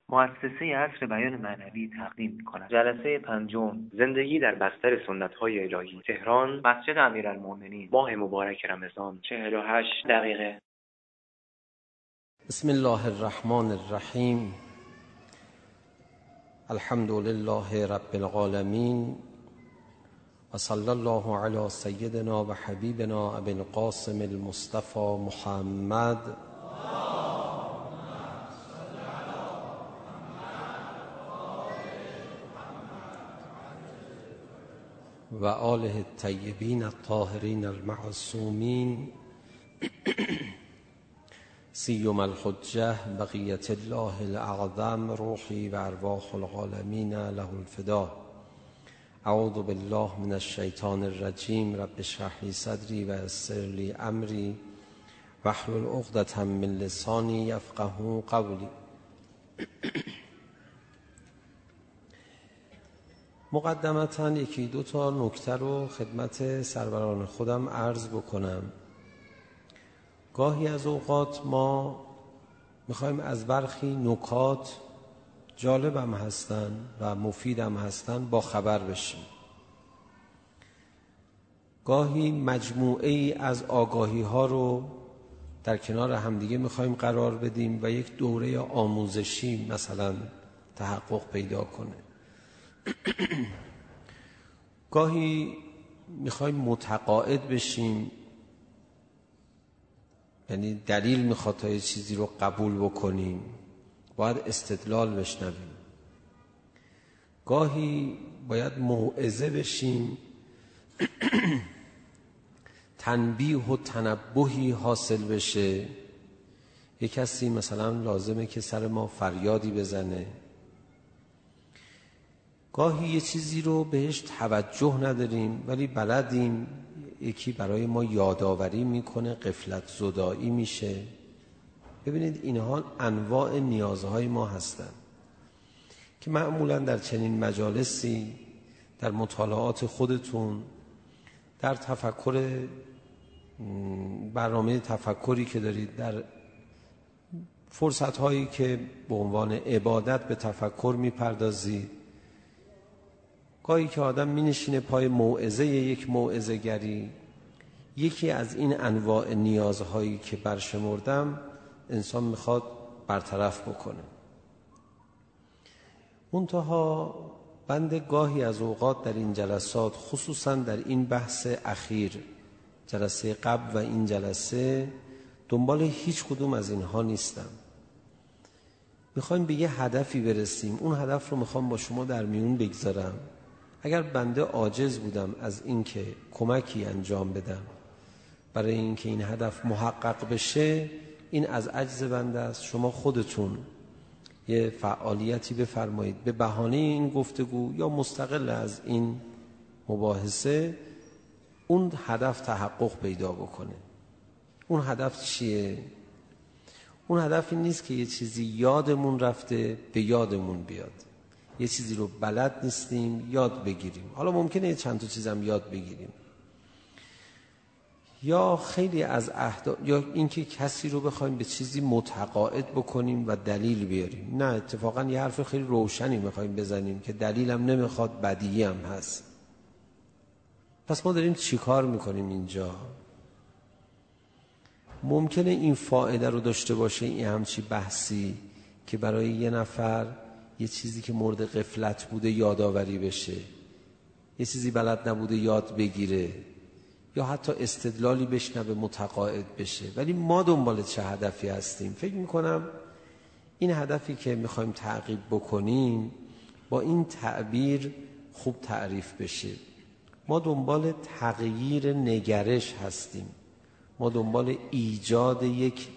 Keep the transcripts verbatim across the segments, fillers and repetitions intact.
مؤسسه عصر بیان معنوی تقدیم می‌کند. جلسه پنجم، زندگی در بستر سنت‌های الهی، تهران، مسجد امیرالمؤمنین، ماه مبارک رمضان، چهل و هشت دقیقه. بسم الله الرحمن الرحیم. الحمد لله رب العالمین و صلی الله علی سیدنا و حبیبنا ابی القاسم المصطفى محمد و آله الطیبین الطاهرین المعصومین سیما الحجة بقیة الله الاعظم روحی و ارواح العالمین له الفدا. اعوذ بالله من الشیطان الرجیم. رب اشرح لی صدری و یسر لی امری واحلل عقدة من لسانی یفقهوا قولی. مقدمتاً یکی دو تا نکته رو خدمت سروران خودم عرض بکنم. گاهی از اوقات ما میخوایم از برخی نکات جالب هم هستن و مفید هم هستن با خبر بشیم. گاهی مجموعه ای از آگاهی ها رو در کنار همدیگه میخوایم قرار بدیم و یک دوره آموزشی مثلا تحقق پیدا کنه. گاهی میخوایم متقاعد بشیم، یعنی دلیل میخواد تا یه چیزی رو قبول بکنیم، باید استدلال بشنویم. گاهی باید موعظه بشیم، تنبیه و تنبهی حاصل بشه. یک کسی مثلا لازمه که سر ما فریادی بزنه. گاهی یه چیزی رو بهش توجه نداریم ولی بلدیم، یکی برای ما یادآوری میکنه، غفلت زدایی میشه. ببینید اینها انواع نیازهای ما هستن که معمولا در چنین مجالسی، در مطالعات خودتون، در تفکر، برنامه تفکری که دارید، در فرصتهایی که به عنوان عبادت به تفکر میپردازید، گاهی که آدم می نشینه پای موعظه یک موعظه گری، یکی از این انواع نیازهایی که برشمردم انسان میخواد برطرف بکنه. منتها بنده گاهی از اوقات در این جلسات، خصوصا در این بحث اخیر، جلسه قبل و این جلسه، دنبال هیچ کدوم از اینها نیستم. میخوایم به یه هدفی برسیم. اون هدف رو میخوام با شما در میون بگذارم. اگر بنده عاجز بودم از این که کمکی انجام بدم برای این که این هدف محقق بشه، این از عجز بنده است. شما خودتون یه فعالیتی بفرمایید به بهانه این گفتگو یا مستقل از این مباحثه، اون هدف تحقق پیدا بکنه. اون هدف چیه؟ اون هدف این نیست که یه چیزی یادمون رفته به یادمون بیاد. یه چیزی رو بلد نیستیم یاد بگیریم. حالا ممکنه چند تا چیزم یاد بگیریم، یا خیلی از اهداف، یا اینکه کسی رو بخوایم به چیزی متقاعد بکنیم و دلیل بیاریم. نه، اتفاقا یه حرف خیلی روشنی میخوایم بزنیم که دلیلم نمیخواد، بدیهی هم هست. پس ما داریم چی کار میکنیم اینجا؟ ممکنه این فایده رو داشته باشه این همچی بحثی که برای یه نفر یه چیزی که مورد غفلت بوده یادآوری بشه، یه چیزی بلد نبوده یاد بگیره، یا حتی استدلالی بشنوه متقاعد بشه. ولی ما دنبال چه هدفی هستیم؟ فکر میکنم این هدفی که میخوایم تعقیب بکنیم با این تعبیر خوب تعریف بشه. ما دنبال تغییر نگرش هستیم. ما دنبال ایجاد یک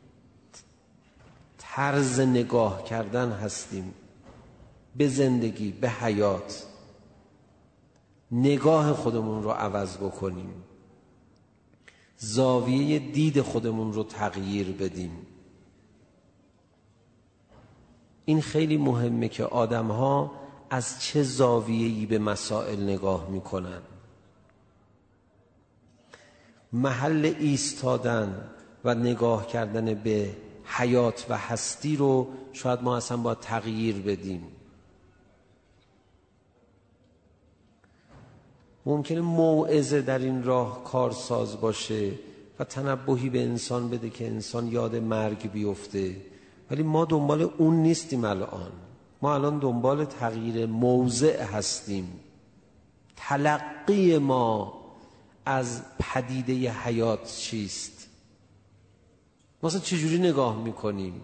طرز نگاه کردن هستیم به زندگی، به حیات. نگاه خودمون رو عوض بکنیم، زاویه دید خودمون رو تغییر بدیم. این خیلی مهمه که آدم‌ها از چه زاویه‌ای به مسائل نگاه میکنن. محل ایستادن و نگاه کردن به حیات و هستی رو شاید ما اصلا باید تغییر بدیم. ممکنه موعظه در این راه کارساز باشه و تنبهی به انسان بده که انسان یاد مرگ بیفته، ولی ما دنبال اون نیستیم. الان ما الان دنبال تغییر موضع هستیم. تلقی ما از پدیده حیات چیست؟ ما اصلا چجوری نگاه میکنیم؟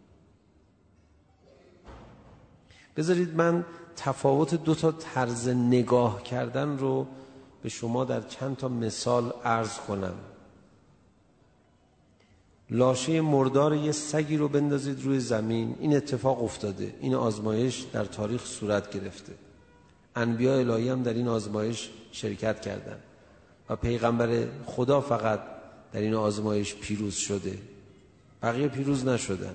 بذارید من تفاوت دو تا طرز نگاه کردن رو به شما در چند تا مثال عرض کنم. لاشه مردار یه سگی رو بندازید روی زمین، این اتفاق افتاده، این آزمایش در تاریخ صورت گرفته، انبیاء الهی هم در این آزمایش شرکت کردن و پیغمبر خدا فقط در این آزمایش پیروز شده، بقیه پیروز نشدن.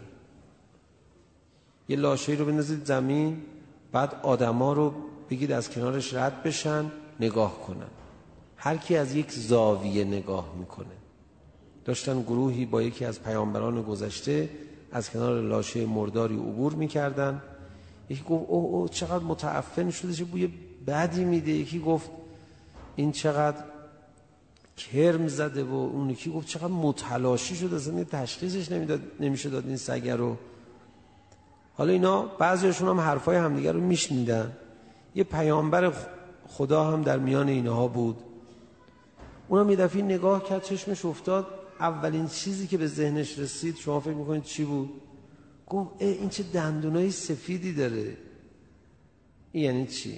یه لاشه رو بندازید زمین، بعد آدما رو بگید از کنارش رد بشن، نگاه کنن. هر کی از یک زاویه نگاه میکنه. داشتن گروهی با یکی از پیامبران گذشته از کنار لاشه مرداری عبور میکردن. یکی گفت اوه اوه چقدر متعفن شده، چه بوی بدی میده. یکی گفت این چقدر کرم زده و اون یکی گفت چقدر متلاشی شده، اصلا تشخیصش نمیداد نمیشه داد این سگ رو. حالا اینا بعضیشون هم حرفای همدیگه رو میشنیدن. یه پیامبر خدا هم در میان اینها بود. اونم یه دفعه نگاه کرد، چشمش افتاد، اولین چیزی که به ذهنش رسید، شما فکر میکنید چی بود؟ گفت اه این چه دندونای سفیدی داره. این یعنی چی؟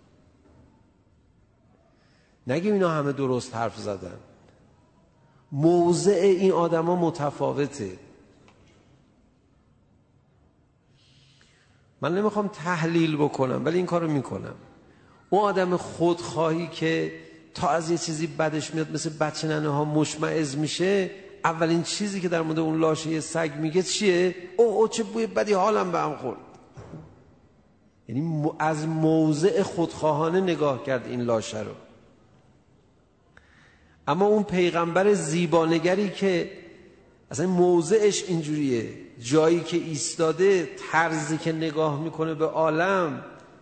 نگیم اینا همه درست حرف زدن، موضع این آدما متفاوته. من نمیخوام تحلیل بکنم ولی این کارو میکنم. اون آدم خودخواهی که تا از یه چیزی بدش میاد مثل بچه ننه ها مشمئز میشه، اولین چیزی که در مورد اون لاشه سگ میگه چیه؟ او او چه بوی بدی، حالم به هم خورد. یعنی از موضع خودخواهانه نگاه کرد این لاشه رو. اما اون پیغمبر زیبانگری که اصلا موضعش اینجوریه، جایی که ایستاده، طرزی که نگاه میکنه به عالم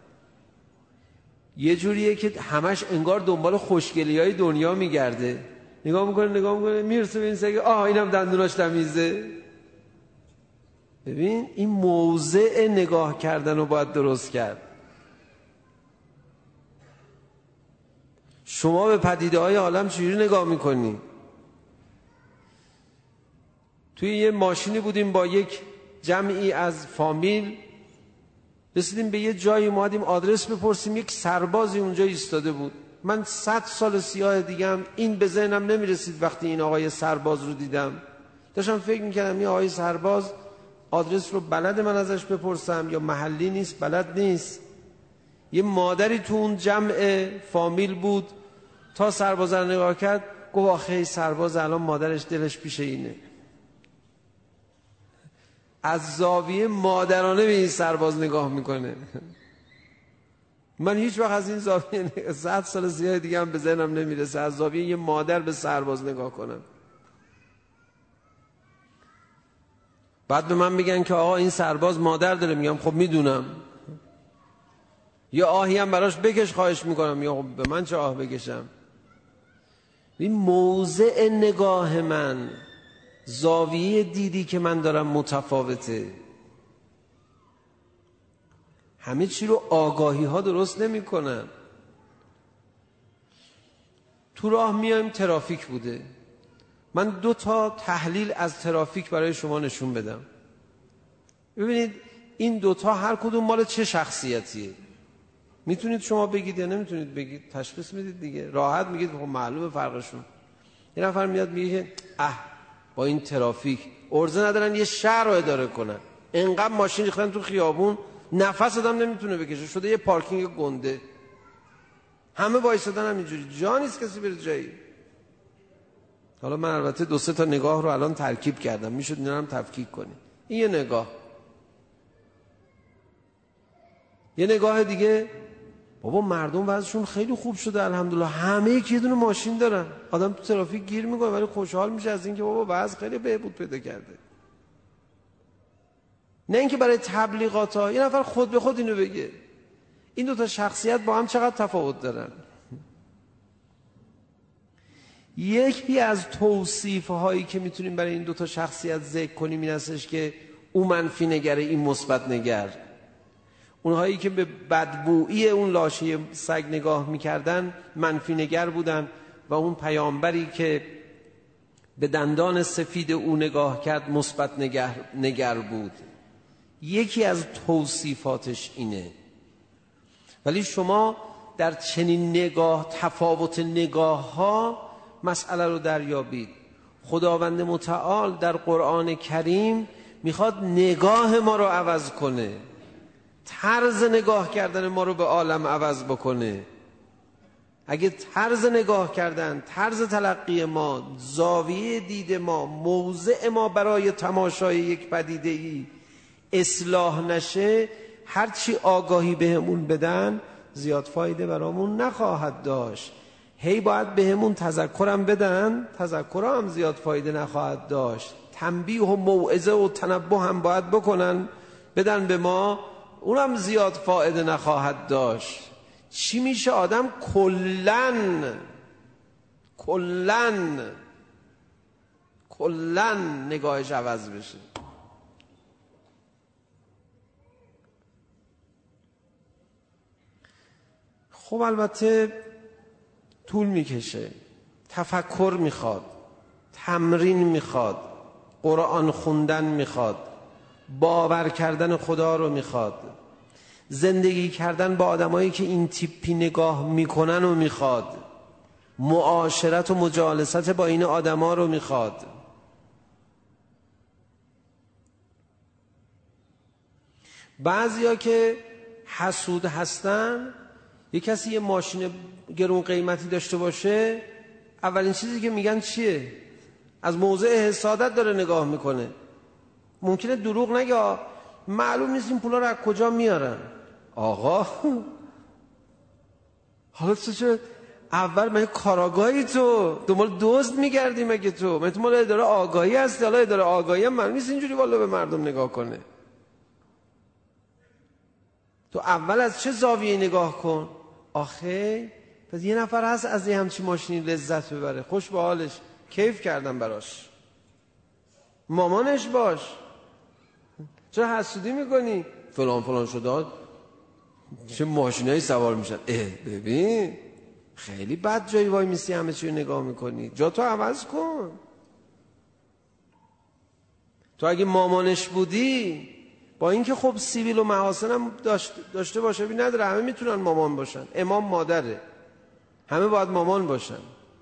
یه جوریه که همش انگار دنبال خوشگلی های دنیا میگرده. نگاه میکنه نگاه میکنه میرسه به این سگه، آه اینم دندوناش تمیزه. ببین این موضع نگاه کردن رو باید درست کرد. شما به پدیده های عالم چجوری نگاه میکنی؟ توی یه ماشینی بودیم با یک جمعی از فامیل، رسیدیم به یه جایی، اومدیم آدرس بپرسیم، یک سربازی اونجا ایستاده بود. من صد سال سیاه دیگم این به ذهنم نمیرسید وقتی این آقای سرباز رو دیدم. داشتم فکر میکردم این آقای سرباز آدرس رو بلد من ازش بپرسم یا محلی نیست، بلد نیست. یه مادری تو اون جمع فامیل بود، تا سرباز رو نگاه کرد گفت آخه سرباز الان مادرش دلش پیش اینه. از زاویه مادرانه به این سرباز نگاه میکنه. من هیچ وقت از این زاویه صد سال سیاه دیگه هم به ذهنم نمیرسه از زاویه یه مادر به سرباز نگاه کنم. بعد به من میگن که آقا این سرباز مادر داره، میگم خب میدونم. یا آهی هم براش بکش خواهش میکنم، یا خب به من چه آه بکشم. این موضع نگاه من، زاویه دیدی که من دارم متفاوته. همه چی رو آگاهی ها درست نمی کنن. تو راه میایم ترافیک بوده، من دو تا تحلیل از ترافیک برای شما نشون بدم. ببینید این دو تا هر کدوم مال چه شخصیتیه. میتونید شما بگید یا نمیتونید بگید، تشخیص میدید دیگه، راحت میگید خب معلومه فرقشون. یه نفر میاد میگه اه با این ترافیک ارزه ندارن یه شهر رو اداره کنن، انقدر ماشین ریختن تو خیابون نفس آدم نمیتونه بکشه، شده یه پارکینگ گنده، همه وایسادن همینجوری، جا نیست کسی بره جایی. حالا من البته دو سه تا نگاه رو الان ترکیب کردم، میشد اینا هم تفکیک کنیم. این یه نگاه. یه نگاه دیگه، بابا مردم وضعشون خیلی خوب شده الحمدلله، همه یک یه دونه ماشین دارن، آدم تو ترافیک گیر میکنه ولی خوشحال میشه از اینکه بابا وضع خیلی بهبود پیدا کرده. نه اینکه برای تبلیغات ها. یه نفر خود به خود اینو بگه. این دو تا شخصیت با هم چقدر تفاوت دارن. یکی از توصیف هایی که میتونیم برای این دو تا شخصیت ذکر کنیم این هستش که اون منفی نگره، این مثبت نگر. اونهایی که به بدبویی اون لاشه سگ نگاه میکردن منفی نگر بودن و اون پیامبری که به دندان سفید او نگاه کرد مثبت نگر, نگر بود. یکی از توصیفاتش اینه. ولی شما در چنین نگاه، تفاوت نگاه ها مسئله رو دریابید. خداوند متعال در قرآن کریم میخواد نگاه ما رو عوض کنه، طرز نگاه کردن ما رو به عالم عوض بکنه. اگه طرز نگاه کردن، طرز تلقی ما، زاویه دید ما، موضع ما برای تماشای یک پدیده ای اصلاح نشه، هرچی آگاهی بهمون بدن زیاد فایده برامون نخواهد داشت. هی باید بهمون تذکرم بدن، تذکر هم زیاد فایده نخواهد داشت. تنبیه و موعظه و تنبه هم باید بکنن، بدن به ما، اونم زیاد فایده نخواهد داشت. چی میشه؟ آدم کلن کلن کلن نگاهش عوض بشه. خب البته طول میکشه، تفکر میخواد، تمرین میخواد، قرآن خوندن میخواد، باور کردن خدا رو میخواد، زندگی کردن با آدمایی که این تیپی نگاه میکنن رو میخواد، معاشرت و مجالست با این آدما رو میخواد. بعضیا که حسود هستن، یک کسی یه ماشین گرون قیمتی داشته باشه، اولین چیزی که میگن چیه؟ از موضع حسادت داره نگاه میکنه. ممکنه دروغ نگه، معلوم نیست این پولا رو از کجا میارن. آقا حالا تو چه اول مگه کاراگاهی؟ تو دنبال دزد میگردی مگه؟ تو مگه تو مال اداره آگاهی هستی؟ حالا اداره آگاهی هم معلوم نیست اینجوری والا به مردم نگاه کنه. تو اول از چه زاویه نگاه کن. آخه پس یه نفر هست از یه همچین ماشینی لذت ببره، خوش به حالش، کیف کردن براش، مامانش باش. چرا حسودی میکنی؟ فلان فلان شده چه ماشینایی سوار میشن. اه ببین خیلی بد جایی وای میسی همه چی رو نگاه میکنی، جا تو عوض کن. تو اگه مامانش بودی، با اینکه خب سیبیل و محاسن هم داشت داشته باشه بی نداره، همه میتونن مامان باشن، امام مادره، همه باید مامان باشن.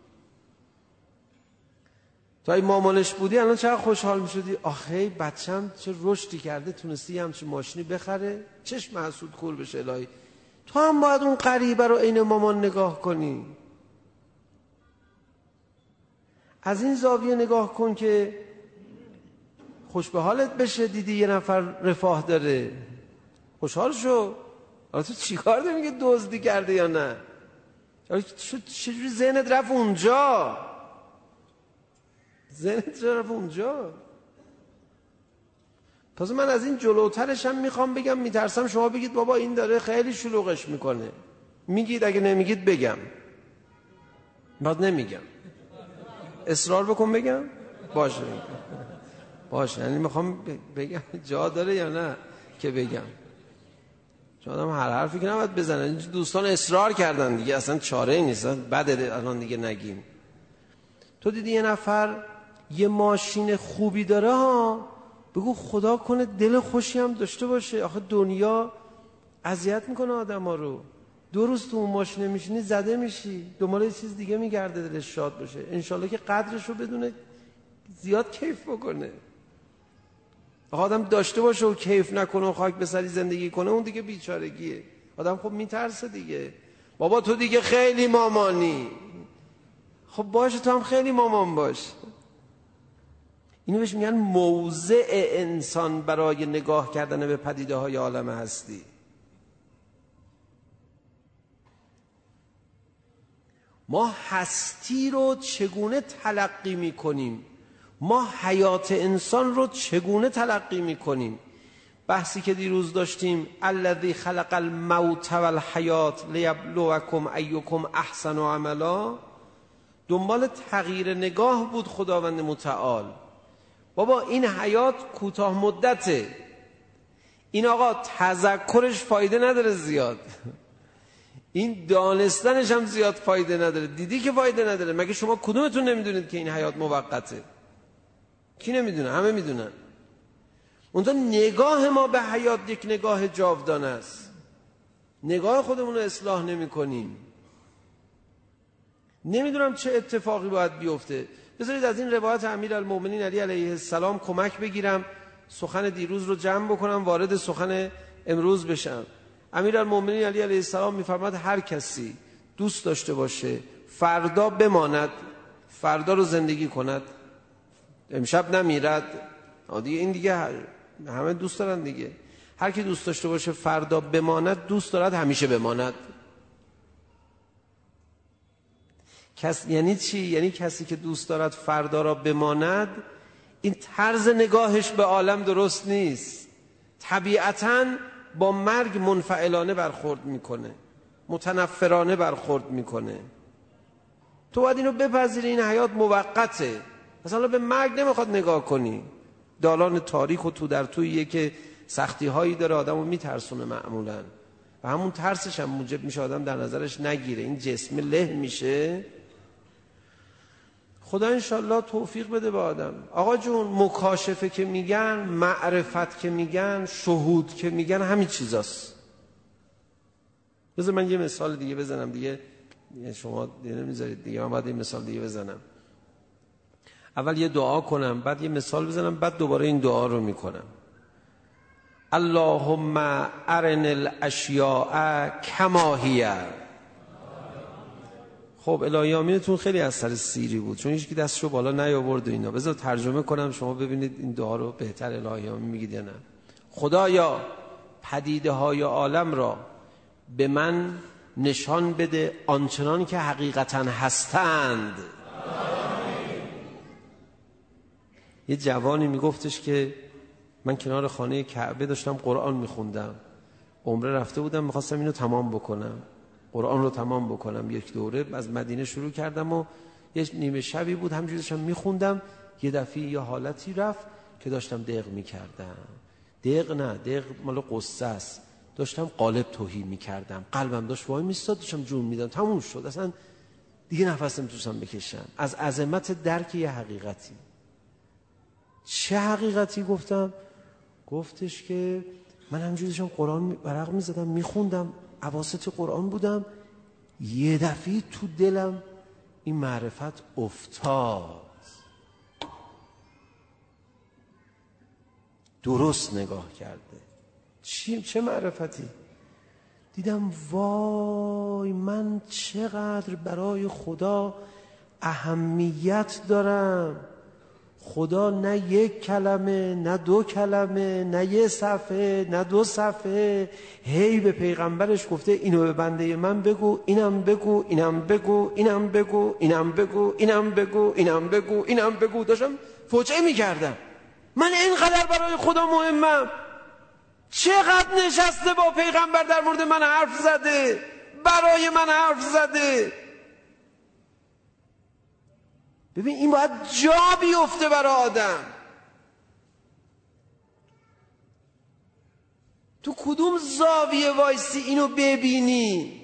تو اگه مامانش بودی الان چقدر خوشحال میشدی. آخه بچم چه رشدی کرده، تونستی همچین ماشینی بخره، چشم حسود کور بشه الهی. تو هم باید اون غریبه رو عین مامان نگاه کنی. از این زاویه نگاه کن که خوش به حالت بشه. دیدی یه نفر رفاه داره، خوشحال شو. حالا تو چیکار داری میگه دزدی کرده یا نه؟ چجوری ذهنت رفت اونجا؟ ذهنت رفت اونجا. پس من از این جلوترش هم میخوام بگم، میترسم شما بگید بابا این داره خیلی شلوغش میکنه. میگید، اگه نمیگید بگم. بعد نمیگم. اصرار بکن بگم؟ باشه باشه. یعنی میخوام بگم جا داره یا نه که بگم. چون آدم هر حرفی که نباید بزنه. دوستان اصرار کردن دیگه، اصلا چاره ای نیست، بده الان دیگه نگیم. تو دیدی یه نفر یه ماشین خوبی داره ها، بگو خدا کنه دل خوشی هم داشته باشه. آخه دنیا اذیت میکنه آدما رو. دو روز تو اون ماشین میشینی زده میشی، دنبال یه چیز دیگه میگرده دلش شاد باشه. انشالله که قدرش رو بدونه، زیاد کیف بکنه. آدم داشته باشه و کیف نکنه و خاک به سری زندگی کنه، اون دیگه بیچارگیه. آدم خب میترسه دیگه. بابا تو دیگه خیلی مامانی. خب باشه تو هم خیلی مامان باش. اینو بهش میگن موضع انسان برای نگاه کردن به پدیده های عالم هستی. ما هستی رو چگونه تلقی میکنیم؟ ما حیات انسان رو چگونه تلقی میکنیم؟ بحثی که دیروز داشتیم، الذی خلق الموت والحیات لیبلوکم ایکم احسن عملا، دنبال تغییر نگاه بود خداوند متعال. بابا این حیات کوتاه مدته، این آقا تذکرش فایده نداره زیاد، این دانستنش هم زیاد فایده نداره. دیدی که فایده نداره؟ مگه شما کدومتون نمیدونید که این حیات موقته؟ کی نمیدونه؟ همه میدونن. اونجا نگاه ما به حیات یک نگاه جاودانه است. نگاه خودمون رو اصلاح نمی کنیم. نمیدونم چه اتفاقی باید بیفته. بذارید از این روایت امیرالمومنین علی علیه السلام کمک بگیرم، سخن دیروز رو جمع بکنم، وارد سخن امروز بشم. امیرالمومنین علی علیه السلام میفرماد هر کسی دوست داشته باشه فردا بماند، فردا رو زندگی کند، امشب نمیرد. دیگه این دیگه همه دوست دارن دیگه. هر کی دوست داشته باشه فردا بماند، دوست دارد همیشه بماند. کس یعنی چی؟ یعنی کسی که دوست دارد فردا را بماند، این طرز نگاهش به عالم درست نیست. طبیعتاً با مرگ منفعلانه برخورد میکنه، متنفرانه برخورد میکنه. تو باید اینو بپذیری، این حیات موقته. مثلا به مرگ نمیخواد نگاه کنی. دالان تاریک و تو در توییه که سختی هایی داره، آدمو میترسونه معمولا، و همون ترسش هم موجب میشه آدم در نظرش نگیره، این جسم له میشه. خدا انشالله توفیق بده به آدم. آقا جون، مکاشفه که میگن، معرفت که میگن، شهود که میگن، همین چیزاست. بذار من یه مثال دیگه بزنم دیگه، شما دیگه نمیذارید دیگه، من باید یه مثال دیگه بزنم. اول یه دعا کنم، بعد یه مثال بزنم، بعد دوباره این دعا رو میکنم. اللهم ارن الاشیاء کما هی. خب الهی آمینتون خیلی از سر سیری بود، چون هیچ کی دستشو بالا نیاورد و اینا. بذار ترجمه کنم شما ببینید این دعا رو بهتر الهی آمین میگید یا نه. خدایا پدیده های عالم را به من نشان بده آنچنان که حقیقتا هستند. یه جوانی میگفتش که من کنار خانه کعبه داشتم قرآن میخوندم، عمره رفته بودم، میخواستم اینو تمام بکنم، قرآن رو تمام بکنم. یک دوره از مدینه شروع کردم و یه نیمه شبی بود، همجوری داشتم میخوندم، یه دفعه یه حالتی رفت که داشتم دق میکردم. دق نه، دق مال قصه است. داشتم قالب توهی میکردم، قلبم داشت وای میستاد، داشتم جون میدم، تموم شد، اصلا دیگه نفس نمیتونستم بکشم از عظمت درک یه حقیقتی. چه حقیقتی گفتم؟ گفتش که من همجوری داشتم قرآن ورق میزدم میخوندم، اواسط قرآن بودم، یه دفعه تو دلم این معرفت افتاد. درست نگاه کرده. چی؟ چه معرفتی؟ دیدم وای من چقدر برای خدا اهمیت دارم. خدا نه یک کلمه، نه دو کلمه، نه یه صفحه، نه دو صفحه، هی به پیغمبرش گفته اینو به بنده من بگو، اینم بگو، اینم بگو، اینم بگو، اینم بگو، اینم بگو، اینم بگو، اینم بگو. داشتم فوجعه میکردم. من اینقدر برای خدا مهمم؟ چقدر نشسته با پیغمبر در مورد من حرف زده، برای من حرف زده. ببین این باید جا بیفته برای آدم. تو کدوم زاویه وایسی اینو ببینی؟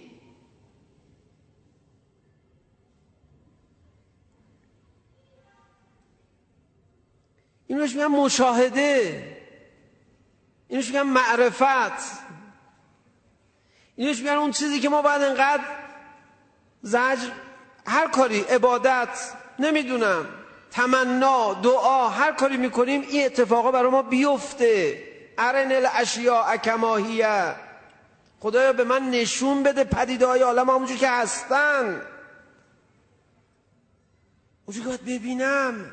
اینوش میگن مشاهده، اینوش میگن معرفت، اینوش میگن اون چیزی که ما باید انقدر زجر، هر کاری، عبادت، نمیدونم، تمنا، دعا، هر کاری میکنیم این اتفاقا برای ما بیفته. ارن الاشیاء کما هی. خدایا به من نشون بده پدیده های عالم همونجور که هستن، اونجور که باید ببینم.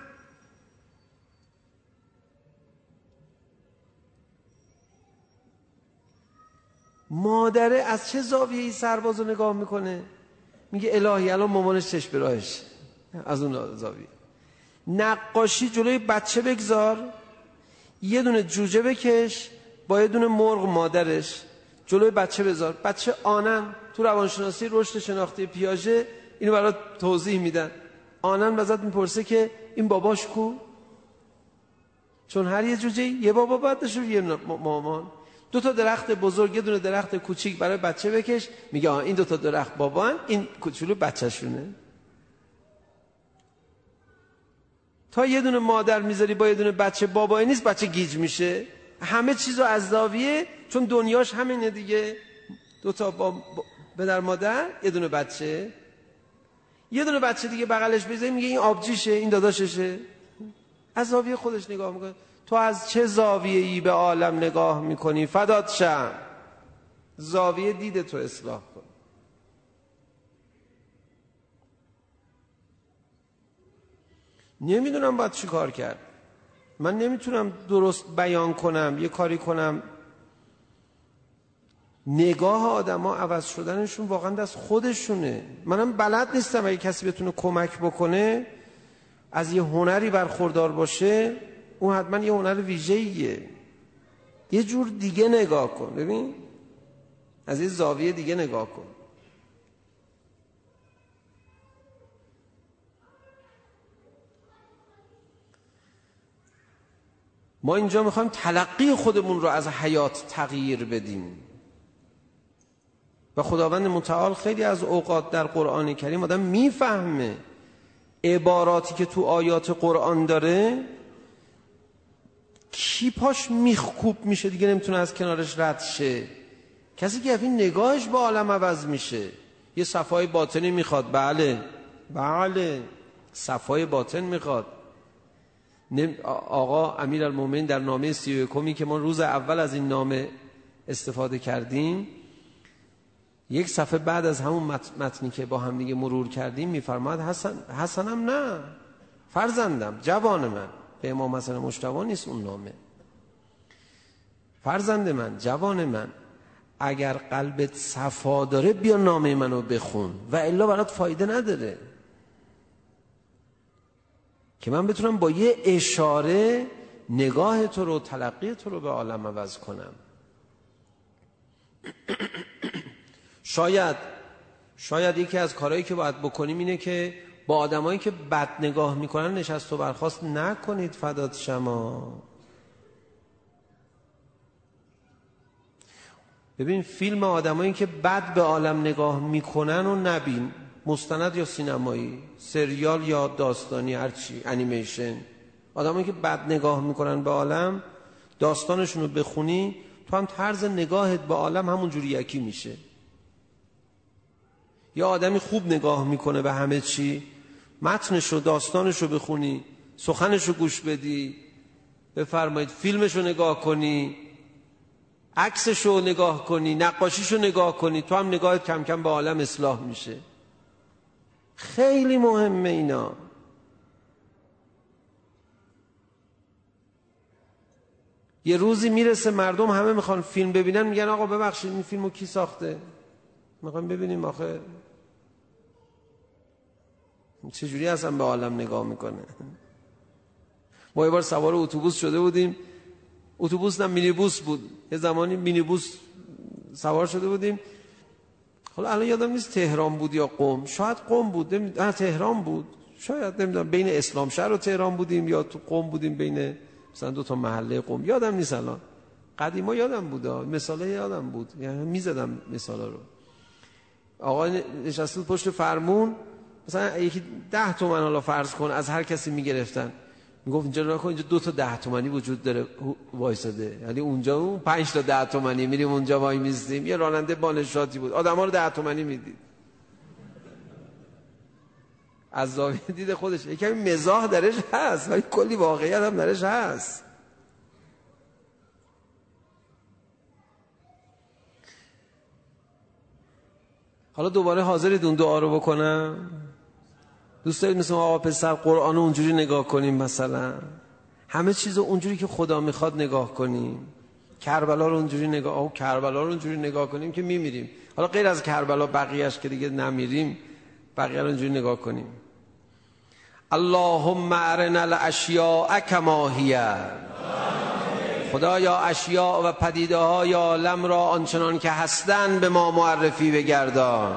مادره از چه زاویه‌ای سرباز رو نگاه میکنه؟ میگه الهی الان مامانش چشم به راهش، از اون زاویه. نقاشی جلوی بچه بگذار، یه دونه جوجه بکش، با یه دونه مرغ مادرش جلوی بچه بذار. بچه آنن تو روانشناسی رشد شناختی پیاژه اینو برات توضیح میدن. آنن ازت میپرسه که این باباش کو؟ چون هر یه جوجه یه بابا باید داشته، یه مامان. دو تا درخت بزرگ، یه دونه درخت کوچیک برای بچه بکش، میگه آه این دو تا درخت بابان، این کوچولو بچه‌شونه. تا یه دونه مادر میذاری با یه دونه بچه بابایی نیست، بچه گیج میشه. همه چیزو از زاویه، چون دنیاش همینه دیگه. دو تا با پدر مادر، یه دونه بچه. یه دونه بچه دیگه بغلش بذاری میگه این آبجیشه، این داداششه. از زاویه خودش نگاه میکنه. تو از چه زاویه‌ای به عالم نگاه میکنی؟ فدات شم. زاویه دید تو اصلاح کن. نمیدونم باید چی کار کرد. من نمیتونم درست بیان کنم، یه کاری کنم. نگاه آدم ها عوض شدنشون واقعا دست خودشونه. منم بلد نیستم. اگه کسی بتونه کمک بکنه، از یه هنری برخوردار باشه، اون حتما یه هنر ویژه‌ایه. یه جور دیگه نگاه کن. ببین، از یه زاویه دیگه نگاه کن. ما اینجا میخوایم تلقی خودمون رو از حیات تغییر بدیم و خداوند متعال خیلی از اوقات در قرآن کریم آدم میفهمه عباراتی که تو آیات قرآن داره کی پاش میخکوب میشه دیگه نمیتونه از کنارش رد شه. کسی که این نگاهش با عالم عوض میشه. یه صفای باطنی میخواد. بله بله صفای باطن میخواد. آقا امیرالمومنین در نامه سی و یکمی که ما روز اول از این نامه استفاده کردیم، یک صفحه بعد از همون متنی که با هم دیگه مرور کردیم میفرماد حسن حسنم نه فرزندم، جوان من. به امام حسن مجتبی نیست اون نامه. فرزند من، جوان من، اگر قلبت صفا داره بیا نامه منو بخون و الا برات فایده نداره که من بتونم با یه اشاره نگاه تو رو، تلقی تو رو به عالم عوض کنم. شاید شاید یکی از کارهایی که باید بکنیم اینه که با آدمایی که بد نگاه میکنن نشست و برخاست نکنید. فدات شما. ببین فیلم آدمایی که بد به عالم نگاه میکنن و نبین، مستند یا سینمایی، سریال یا داستانی، هرچی، انیمیشن. آدمایی که بد نگاه میکنن به عالم، داستانشون رو بخونی تو هم طرز نگاهت به عالم همون جوری یکی میشه. یا آدمی خوب نگاه میکنه به همه چی، متنش و داستانش رو بخونی، سخنش رو گوش بدی، بفرمایید فیلمش رو نگاه کنی، عکسش رو نگاه کنی، نقاشیش رو نگاه کنی، تو هم نگاهت کم کم به عالم اصلاح میشه. خیلی مهمه اینا. یه روزی میرسه مردم همه میخوان فیلم ببینن، میگن آقا ببخشید این فیلمو کی ساخته؟ میخوام ببینیم آخه چجوری اصلا به عالم نگاه میکنه. ما یه بار سوار اتوبوس شده بودیم، اتوبوس نه مینیبوس بود، یه زمانی مینیبوس سوار شده بودیم. حالا الان یادم نیست تهران بود یا قم، شاید قم بود، نه تهران بود، شاید نمیدونم بین اسلام شهر و تهران بودیم یا تو قم بودیم، بین مثلا دو تا محله قم، یادم نیست الان. قدیما یادم بود، مثاله یادم بود، یعنی میزدم مثالا رو. آقا نشسته بود پشت فرمون، مثلا یکی ده تومن حالا فرض کن از هر کسی میگرفتن، میگفت اینجا نگاه کن اینجا دو تا ده تومانی وجود داره وایساده، یعنی اونجا اون پنج تا ده تومانی، میریم اونجا وای میستیم. یه راننده بالشاتی بود، آدما رو ده تومانی میدید. از زاویه دید خودش یکمی مزاح درش هست ولی کلی واقعیت هم درش هست. حالا دوباره حاضرید اون دعا رو بکنم؟ دوست دارید مثل آقا پسر قرآن رو اونجوری نگاه کنیم، مثلا همه چیز رو اونجوری که خدا میخواد نگاه کنیم، کربلا رو اونجوری نگاه او کربلا رو اونجوری نگاه کنیم که میمیریم. حالا غیر از کربلا بقیه‌اش که دیگه نمیریم، بقیه رو اونجوری نگاه کنیم. اللهم ارنا الاشیاء کما هی خدایا اشیاء و پدیده های عالم را آنچنان که هستند به ما معرفی بگردان.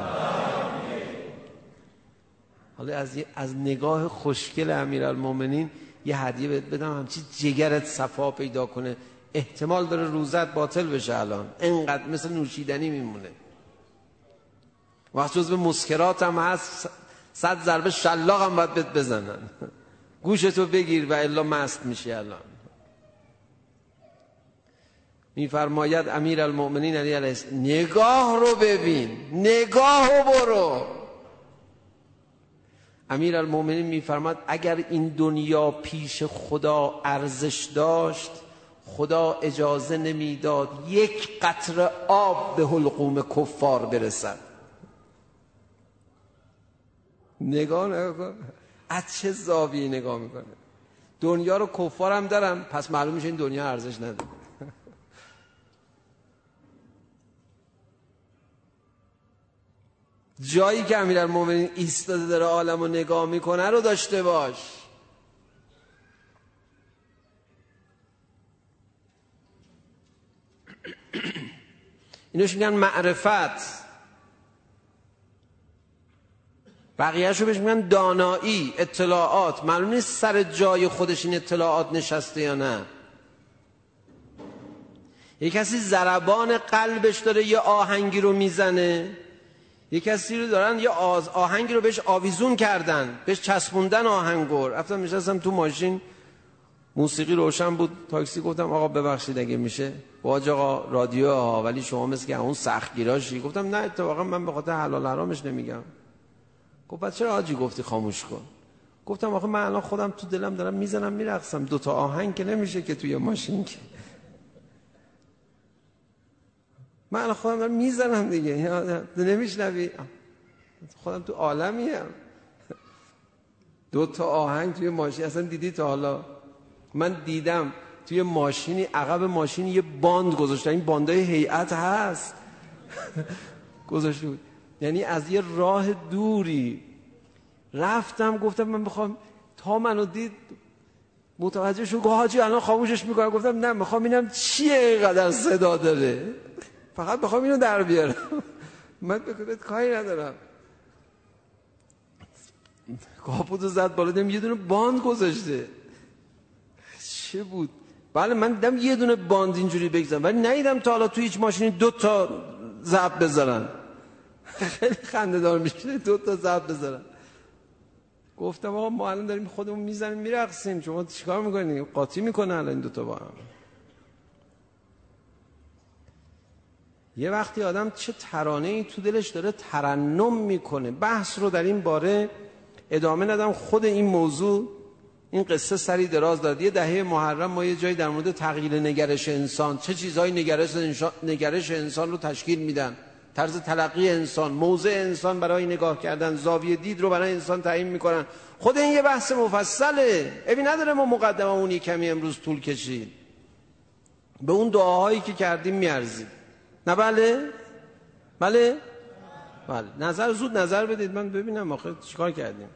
حالا از از نگاه خوشگل امیرالمومنین یه هدیه بهت بدم، همچی جگرت صفا پیدا کنه. احتمال داره روزت باطل بشه الان، اینقدر مثل نوشیدنی میمونه. وقت جز به مسکرات هم هست، صد ضربه شلاق هم باید بهت بزنن گوشتو بگیر و الا مست میشی. الان میفرماید امیرالمومنین علی علیه السلام نگاه رو ببین، نگاه رو برو. امیرالمومنین میفرماد اگر این دنیا پیش خدا ارزش داشت، خدا اجازه نمیداد یک قطره آب به حلقوم کفار برسد. نگاه نگاه از چه زاویه‌ای نگاه میکنه. دنیا رو کفار هم دارن، پس معلوم میشه این دنیا ارزش نداره. جایی که امیرالمومنین ایستاده داره عالم رو نگاه میکنه رو داشته باش. اینوش میگن معرفت، بقیه‌شو رو بهش میگن دانایی، اطلاعات. معلوم نیست سر جای خودش این اطلاعات نشسته یا نه. یک کسی ضربان قلبش داره یه آهنگی رو میزنه، یک کسی رو دارن یه آز آهنگی رو بهش آویزون کردن، بهش چسبوندن آهنگور. رفتم نشستم تو ماشین، موسیقی روشن بود، تاکسی گفتم آقا ببخشید اگه میشه باج آقا رادیو ها، ولی شما مثل که اون سختگیراشی. گفتم نه اتفاقا من به خاطر حلال حرامش نمیگم. گفت بعد چرا حاجی گفتی خاموش کن؟ گفتم آخه من الان خودم تو دلم دارم میزنم میرقصم، دوتا آهنگ که نمیشه که توی ماشین که. من الان خودم دارم میزنم دیگه، نمیشنوی؟ خودم تو عالمیم. دوتا آهنگ توی ماشین اصلا دیدی تا حالا؟ من دیدم توی ماشینی، عقب ماشین یه باند گذاشتن، این باندای هیئت هست گذاشته بود، یعنی از یه راه دوری رفتم گفتم من میخوام، تا منو دید متوجه شد، گفت حاجی الان خاموشش میکنم. گفتم نه میخوام ببینم چیه اینقدر صدا داره، فقط میخوام اینو در بیارم من بهت کاری ندارم. کاپوتو زد بالا، دیدم یه دونه باند گذاشته. چه بود؟ بله من دیدم یه دونه باند اینجوری بگذارم، ولی ندیدم تا حالا تو هیچ ماشینی دو تا ضرب بذارن. خیلی خنده دار میشه دو تا ضرب بذارن. گفتم آقا ما الان داریم خودمون میزنیم میرقصیم، شما چیکار میکنی؟ قاطی میکنه الان این دو تا با هم. یه وقتی آدم چه ترانه‌ای تو دلش داره ترنم میکنه. بحث رو در این باره ادامه ندم، خود این موضوع این قصه سری دراز داد. یه دهه محرم ما یه جایی در مورد تغییر نگرش انسان، چه چیزهای نگرش انسان, نگرش انسان رو تشکیل میدن، طرز تلقی انسان، موضع انسان برای نگاه کردن، زاویه دید رو برای انسان تعیین میکنن. خود این یه بحث مفصله، ابی نداره ما مقدمه اون یک کمی امروز طول کشید. به اون دعاهایی که کردیم میارزید. نه بله؟ بله؟ بله. نظر زود نظر بدید من ببینم آخه چیکار کردیم.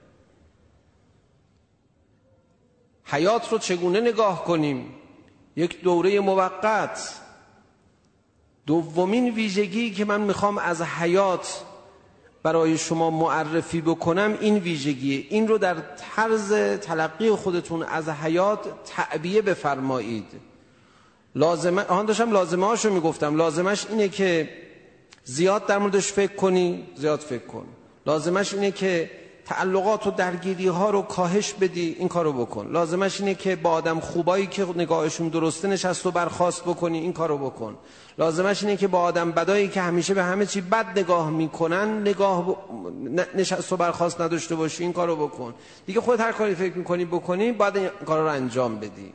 حیات رو چگونه نگاه کنیم؟ یک دوره موقت. دومین ویژگی که من میخوام از حیات برای شما معرفی بکنم این ویژگی، این رو در طرز تلقی خودتون از حیات تعبیه بفرمایید. لازمه آن داشتم لازمه هاشو میگفتم. لازمش اینه که زیاد در موردش فکر کنی، زیاد فکر کن. لازمش اینه که تعلقات و درگیری ها رو کاهش بدی، این کارو بکن. لازمش اینه که با آدم خوبایی که نگاهشون درسته نشست و برخاست بکنی، این کارو بکن. لازمش اینه که با آدم بدایی که همیشه به همه چی بد نگاه میکنن نگاه ب... نشست و برخاست نداشته باشی، این کارو بکن. دیگه خودت هر کاری فکر میکنی بکنی باید این کارا رو انجام بدی.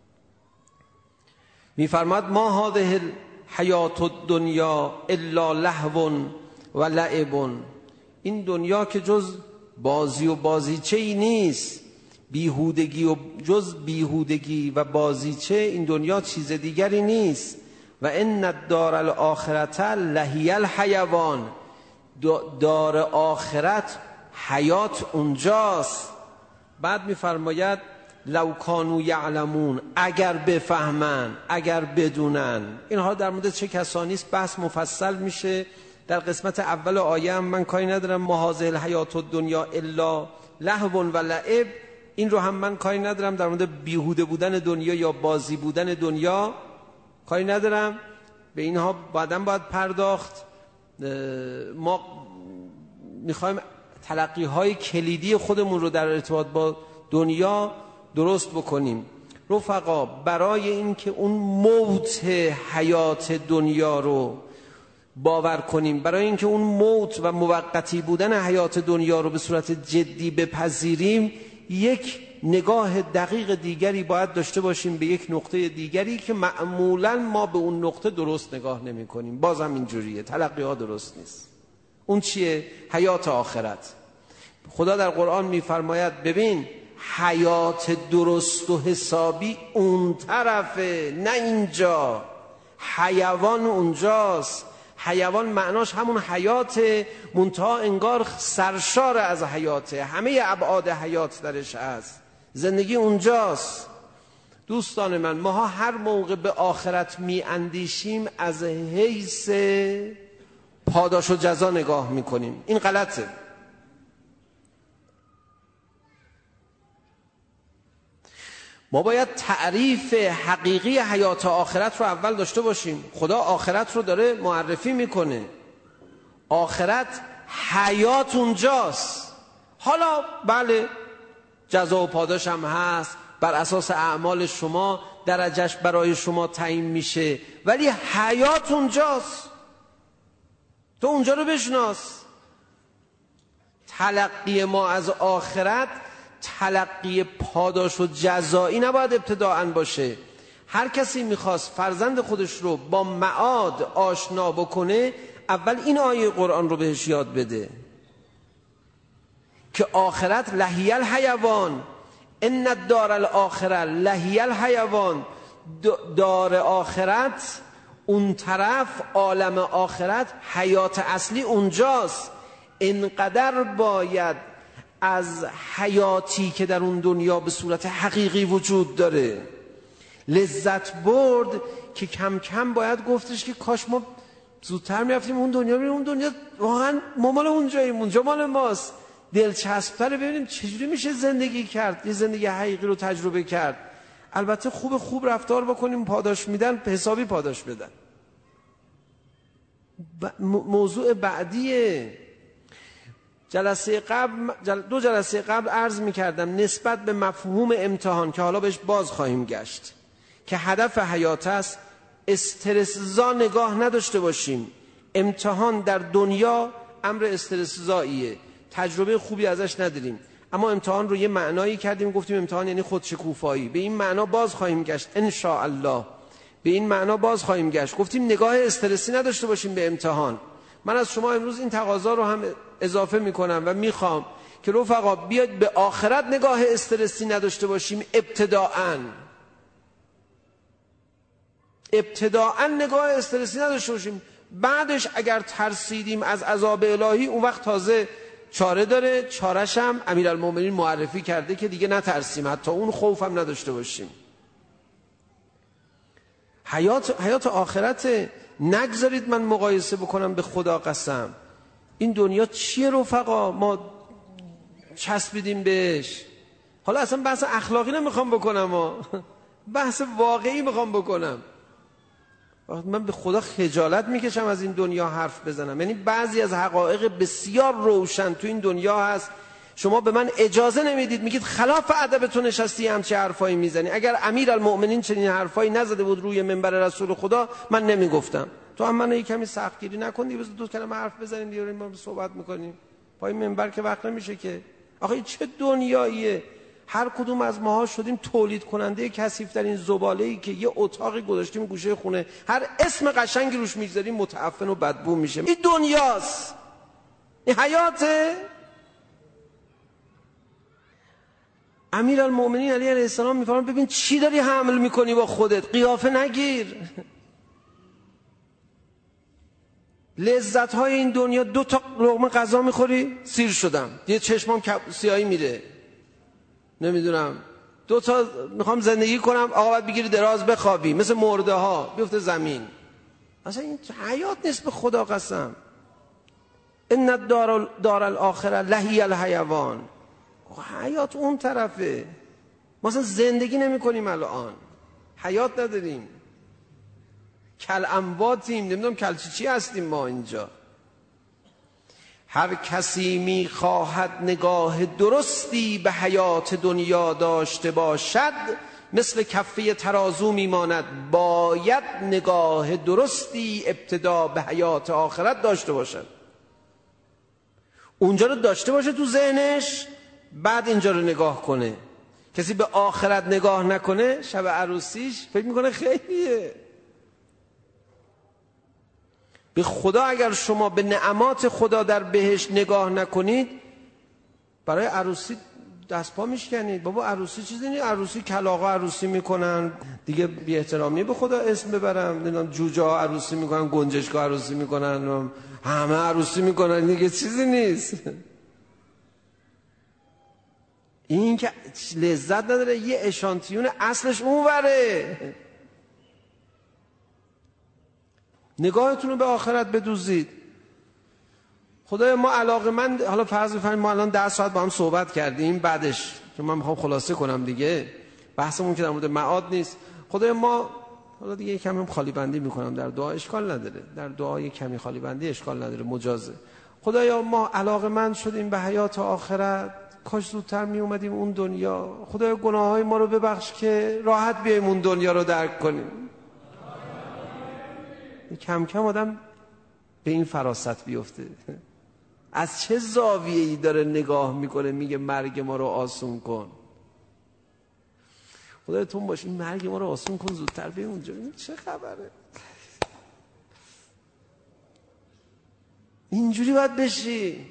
میفرماد ما هذه الحیات الدنیا الا لهو و لعب. این دنیا که جز بازی و بازیچه ای نیست، بیهودگی و جز بیهودگی و بازیچه این دنیا چیز دیگری نیست. و ان الدار الاخرت لهی الحیوان. دار آخرت حیات اونجاست. بعد میفرماید لو کانوا یعلمون، اگر بفهمن، اگر بدونن. اینها در مورد چه کسانی است بحث مفصل میشه در قسمت اول آیه. هم من کاری ندارم ما هذه الحیات الدنیا الا لهو و لعب، این رو هم من کاری ندارم. در مورد بیهوده بودن دنیا یا بازی بودن دنیا کاری ندارم، به اینها بعداً باید پرداخت. ما میخوایم تلقی های کلیدی خودمون رو در ارتباط با دنیا درست بکنیم. رفقا برای این که اون موت حیات دنیا رو باور کنیم، برای اینکه اون موت و موقتی بودن حیات دنیا رو به صورت جدی بپذیریم، یک نگاه دقیق دیگری باید داشته باشیم به یک نقطه دیگری که معمولاً ما به اون نقطه درست نگاه نمی کنیم. باز هم اینجوریه، تلقی ها درست نیست. اون چیه؟ حیات آخرت. خدا در قرآن میفرماید ببین حیات درست و حسابی اون طرفه، نه اینجا. حیوان اونجاست. حیوان معناش همون حیات، منتها انگار سرشار از حیاته، همه ابعاد حیات درش هست. زندگی اونجاست. دوستان من، ما هر موقع به آخرت می اندیشیم از حیث پاداش و جزا نگاه می کنیم. این غلطه. ما باید تعریف حقیقی حیات آخرت رو اول داشته باشیم. خدا آخرت رو داره معرفی میکنه. آخرت حیات اونجاست. حالا بله جزا و پاداش هم هست، بر اساس اعمال شما درجهش برای شما تعیین میشه، ولی حیات اونجاست. تو اونجا رو بشناس. تلقی ما از آخرت تلقی پاداش و جزایی نباید ابتداءً باشه. هر کسی میخواست فرزند خودش رو با معاد آشنا بکنه، اول این آیه قرآن رو بهش یاد بده که آخرت لهی الحیوان، ان الدار الاخره لهی الحیوان. دار آخرت اون طرف، عالم آخرت، حیات اصلی اونجاست. اینقدر باید از حیاتی که در اون دنیا به صورت حقیقی وجود داره لذت برد که کم کم باید گفتش که کاش ما زودتر میرفتیم اون دنیا، بریم اون دنیا واقعا ما مال اونجاییم، اونجا مال ماست. دلچسب‌تره ببینیم چجوری میشه زندگی کرد، یه زندگی حقیقی رو تجربه کرد. البته خوب خوب رفتار بکنیم، پاداش میدن حسابی پاداش بدن. ب... موضوع بعدیه. جلسه قبل جل... دو جلسه قبل عرض میکردم نسبت به مفهوم امتحان که حالا بهش باز خواهیم گشت که هدف حیات است، استرسزا نگاه نداشته باشیم. امتحان در دنیا امر استرسزاییه، تجربه خوبی ازش نداریم، اما امتحان رو یه معنایی کردیم، گفتیم امتحان یعنی خودشکوفایی. به این معنا باز خواهیم گشت ان شاء الله، به این معنا باز خواهیم گشت. گفتیم نگاه استرسی نداشته باشیم به امتحان. من از شما امروز این تقاضا رو هم اضافه میکنم و میخوام که رفقا بیاید به آخرت نگاه استرسی نداشته باشیم. ابتداءً ابتداءً نگاه استرسی نداشته باشیم. بعدش اگر ترسیدیم از عذاب الهی، اون وقت تازه چاره داره. چارش هم امیرالمومنین معرفی کرده که دیگه نترسیم، حتی اون خوف هم نداشته باشیم. حیات حیات آخرت نگذارید من مقایسه بکنم. به خدا قسم این دنیا چیه رفقا؟ ما چسبیدیم بهش. حالا اصلا بحث اخلاقی نمیخوام بکنم، ها. بحث واقعی میخوام بکنم. من به خدا خجالت میکشم از این دنیا حرف بزنم. یعنی بعضی از حقایق بسیار روشن تو این دنیا هست، شما به من اجازه نمیدید، میگید خلاف ادبتون نشستی همچه حرفایی میزنی. اگر امیرالمؤمنین چنین حرفایی نزده بود روی منبر رسول خدا، من نمیگفتم. تو هم منو کمی سختگیری نکنی، بذار دو کلمه حرف بزنیم دیگه، ما صحبت میکنیم. پای منبر که وقت نمیشه که. آخه چه دنیاییه؟ هر کدوم از ماها شدیم تولید کننده کثیف‌ترین زباله‌ای که یه اتاقی گذاشتیم گوشه خونه، هر اسم قشنگی روش میذاریم متعفن و بدبو میشه. این دنیاست، این حیاته. امیرالمؤمنین علی علیه السلام میفرمان ببین چی داری حمل میکنی با خودت، قیافه نگیر. لذت های این دنیا، دو تا لقمه غذا میخوری سیر شدم، یه چشمام سیاهی میره، نمیدونم دو تا میخوام زندگی کنم، آقا باید بگیری دراز بخوابی مثل مرده ها بیفته زمین. اصلا این حیات نیست به خدا قسم. ان الدار دار الاخره لهی الحیوان. حیات اون طرفه. ما اصلا زندگی نمی کنیم الان، حیات نداریم، کل امواتیم، نمیدونم کل چی چی هستیم ما اینجا. هر کسی می خواهد نگاه درستی به حیات دنیا داشته باشد، مثل کفه ترازو میماند، باید نگاه درستی ابتدا به حیات آخرت داشته باشد. اونجا رو داشته باشه تو ذهنش، بعد اینجا رو نگاه کنه. کسی به آخرت نگاه نکنه شب عروسیش فکر میکنه خیلیه. به خدا اگر شما به نعمات خدا در بهشت نگاه نکنید، برای عروسی دست پا میشکنید. بابا عروسی چیزی نیست، عروسی کلاغا عروسی میکنن دیگه، بی احترامی به خدا اسم ببرم، نمیدونم جوجه ها عروسی میکنن، گنجشکا عروسی میکنن، همه عروسی میکنن دیگه، چیزی نیست. این که لذت نداره، یه اشانتیون اصلش اونوره. نگاهتون رو به آخرت بدوزید. خدای ما علاقه‌مند، حالا فرض بفرمایید ما الان ده ساعت با هم صحبت کردیم، بعدش که من میخوام خلاصه کنم دیگه، بحثمون که در مورد معاد نیست. خدای ما، حالا دیگه کمی خالی بندی میکنم در دعا، اشکال نداره، در دعا کمی خالی بندی اشکال نداره، مجازه. خدایا ما علاقه‌مند شدیم به حیات آخرت، کاش زودتر می اومدیم اون دنیا. خدایا گناههای ما رو ببخش که راحت بیایم اون دنیا رو درک کنیم. کم کم آدم به این فراست بیفته. از چه زاویه‌ای داره نگاه میکنه میگه مرگ ما رو آسون کن. خدای تو باش این مرگ ما رو آسون کن، زودتر بیایم اونجا. این چه خبره؟ اینجوری باید بشی.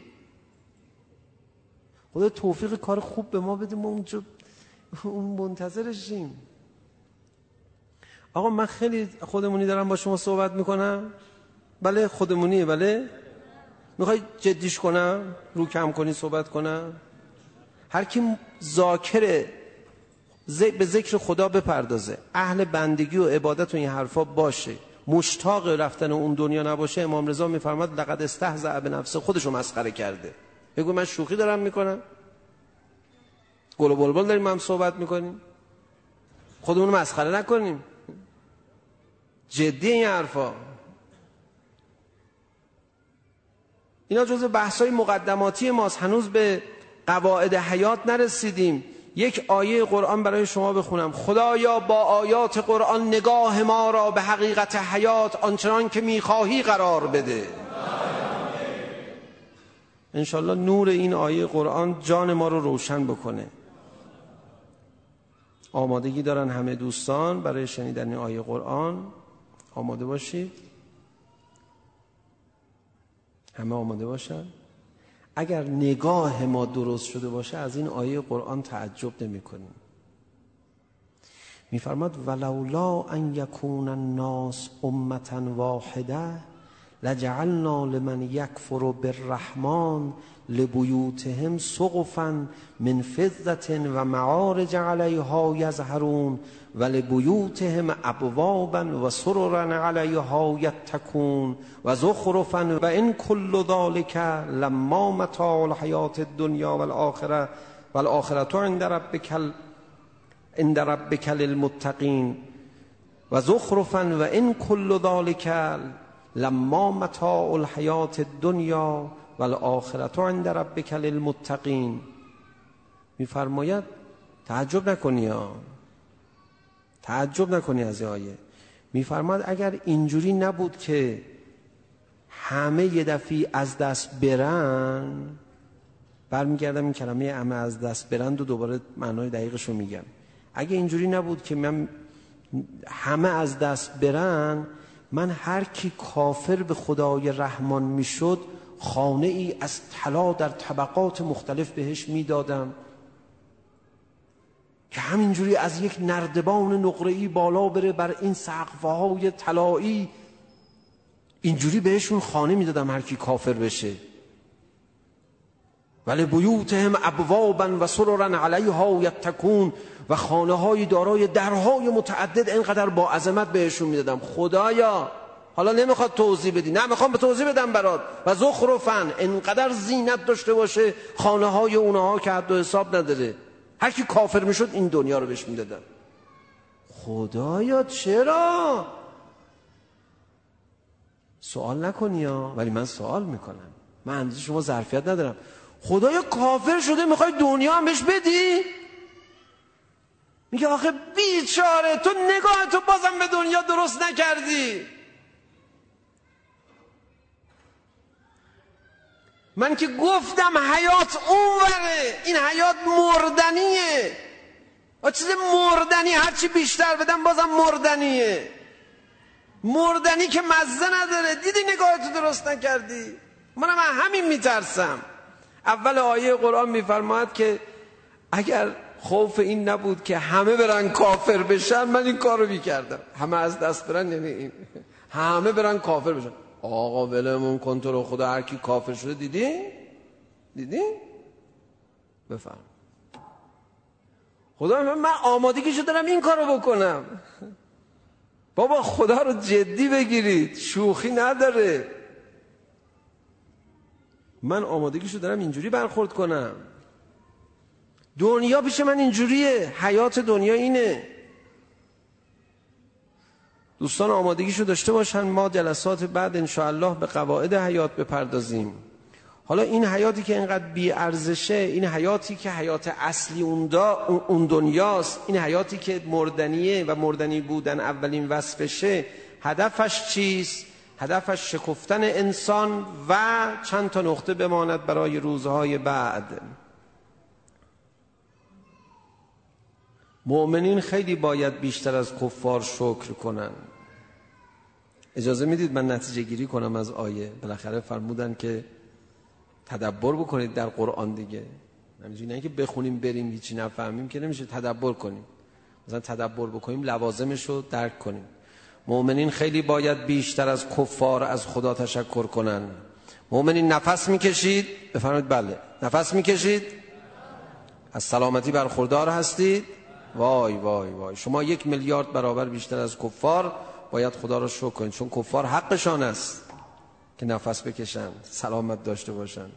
خدا توفیق کار خوب به ما بده، ما اونجا اون منتظرشیم. آقا من خیلی خودمونی دارم با شما صحبت میکنم. بله خودمونیه. بله میخوای جدیش کنم، رو کم کنی صحبت کنم؟ هر کی ذاکره به ذکر خدا بپردازه، اهل بندگی و عبادت و این حرفا باشه، مشتاق رفتن اون دنیا نباشه، امام رضا میفرماد لقد استهزأ بنفسه، خودشو مسخره کرده. بگو من شوخی دارم میکنم، گل و بلبل داریم هم صحبت میکنیم، خودمون مسخره نکنیم. جدی این حرفا. اینا جزء بحث‌های مقدماتی ماست، هنوز به قواعد حیات نرسیدیم. یک آیه قرآن برای شما بخونم. خدایا با آیات قرآن نگاه ما را به حقیقت حیات آنچنان که میخواهی قرار بده. انشالله نور این آیه قرآن جان ما رو روشن بکنه. آمادگی دارن همه دوستان برای شنیدن این آیه قرآن؟ آماده باشید. همه آماده باشن. اگر نگاه ما درست شده باشه از این آیه قرآن تعجب نمی کنیم. می فرماد ولولا ان یکون الناس امة واحده لجعلنا لمن یکفر بالرحمن لبیوتهم سقفا من فضة و معارج علیها یظهرون و لبیوتهم ابوابا و سررا علیها یتکون و زخرفا و ان کل ذلک لما متاع الحیات الدنیا والآخره والآخرة عند ربک عند ربک للمتقین و زخرفا و ان کل ذلک لما متاع الحیات الدنیا والآخرة عند ربک للمتقین. میفرماید تعجب نکنی ها، تعجب نکنی از این آیه. میفرماید اگر اینجوری نبود که همه یه دفعه از دست برن، برمیگردم این کلمه همه از دست برند و دوباره معنای دقیقش رو میگم. اگه اینجوری نبود که من همه از دست برن، من هر کی کافر به خدای رحمان میشد خانه ای از طلا در طبقات مختلف بهش میدادم که همینجوری از یک نردبان نقره‌ای بالا بره بر این سقف‌های طلایی، اینجوری بهشون خانه میدادم هر کی کافر بشه. ولی بیوتهم ابوابا و سررا علیها یتکون، و خانه های دارای درهای متعدد اینقدر با عظمت بهشون میدادم. خدایا حالا نمیخواد توضیح بدی، نه میخوام به توضیح بدم برات. و زخرفن، اینقدر زینت داشته باشه خانه های اونها که حد و حساب نداره. هر کی کافر میشد این دنیا رو بهش میدادن. خدایا چرا؟ سوال نکنی ها، ولی من سوال میکنم. من اندازه شما ظرفیت ندارم. خدایا کافر شده میخوای دنیا هم بهش بدی؟ میگه آخه بیچاره تو نگاه تو بازم به دنیا درست نکردی. من که گفتم حیات اونوره، این حیات مردنیه. آ چیز مردنی هرچی بیشتر بدم بازم مردنیه. مردنی که مزه نداره. دیدی نگاهتو درست نکردی. منم همین میترسم. اول آیه قرآن میفرماید که اگر خوف این نبود که همه برن کافر بشن من این کارو میکردم. همه از دست برن، یعنی این همه برن کافر بشن. آقا ولمون کن تو رو خدا، هر کی کافر شده دیدی؟ دیدی؟ بفهم. خدا من آمادگیشو دارم این کارو بکنم. بابا خدا رو جدی بگیرید، شوخی نداره. من آمادگیشو دارم اینجوری برخورد کنم. دنیا پیش من اینجوریه، حیات دنیا اینه. دوستان آمادگیشو داشته باشن، ما جلسات بعد انشاءالله به قواعد حیات بپردازیم. حالا این حیاتی که اینقدر بی ارزشه، این حیاتی که حیات اصلی اون دنیاست، این حیاتی که مردنیه و مردنی بودن اولین وصفشه، هدفش چیست؟ هدفش شکفتن انسان و چند تا نقطه بماند برای روزهای بعد. مؤمنین خیلی باید بیشتر از کفار شکر کنن. اجازه میدید من نتیجه گیری کنم از آیه؟ بالاخره فرمودن که تدبر بکنید در قرآن دیگه. همینجوری نه که بخونیم بریم هیچی نفهمیم که نمیشه، تدبر کنیم. مثلا تدبر بکنیم لوازمش رو درک کنیم. مؤمنین خیلی باید بیشتر از کفار از خدا تشکر کنن. مؤمنین نفس میکشید؟ بفرمایید بله. نفس میکشید؟ از سلامتی برخوردار هستید؟ وای وای وای، شما یک میلیارد برابر بیشتر از کفار باید خدا رو شکر کنید، چون کفار حقشان است که نفس بکشن، سلامت داشته باشن.